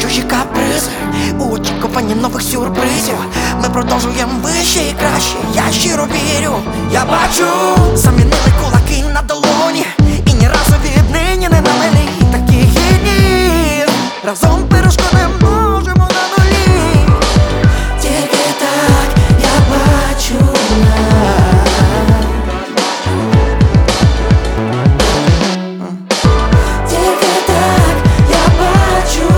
чужі капризи, у очікуванні нових сюрпризів. Ми продовжуємо вище і краще, я щиро вірю. Я бачу, замінили кулаки на долоні, і ні разу віднині не на милі. Такі гідні, разом перешкоди можемо на нулі. Тільки так я бачу нас. Тільки так я бачу.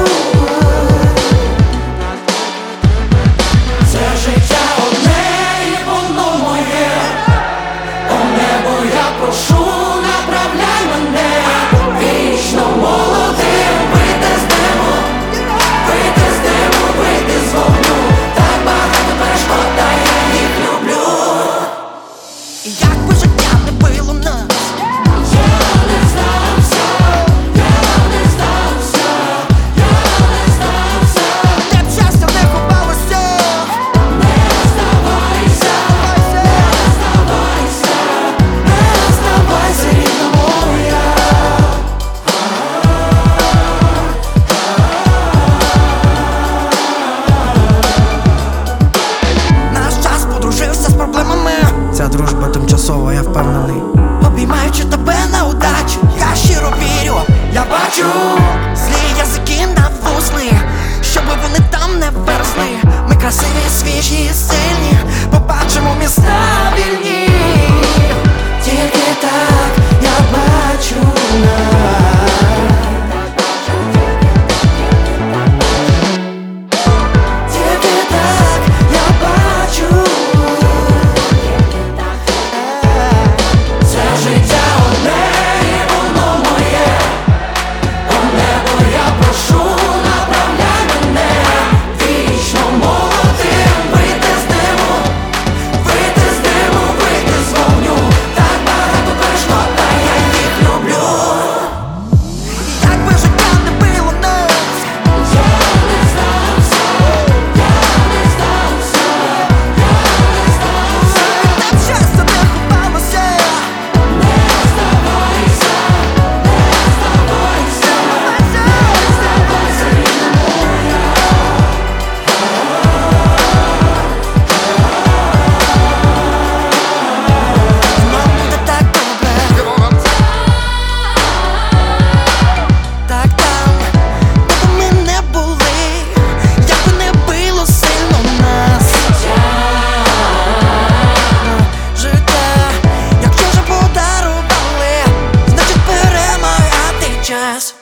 Це життя одне і воно моє. О небо я прошу, направляй мене. Вічно молодим, вийти з диму, вийти з диму, вийти з вогню. Так багато перешкод, та я їх люблю. І як би життя не било нас, я не здався, я не здався, я не здався. Де б щастя не ховалося, не здавайся, не здавайся, не здавайся, рідна моя. Наш час подружився з проблемами. Ця дружба тимчасова, я впевнений. Обіймаючи тебе на удачу, я щиро вірю. Я бачу злі язики навусні, щоби вони там не верзли. Ми красиві, свіжі і сильні, побачимо міста вільні. Тільки так я бачу нас. Тільки так я бачу. Це життя одне і воно моє. О небо я прошу, направляй мене. Вічно молодим, вийти з диму, вийти з диму, вийти з вогню. Так багато перешкод, та я їх люблю. І як би життя не било нас, я не здався, я не здався, я не здався. Де б щастя не ховалося, не здавайся, не здавайся, не здавайся, рідна моя. Нам буде так добре, так там, де б ми не були, як би не било сильно нас. Життя, якщо вже подарували, значить перемагати час.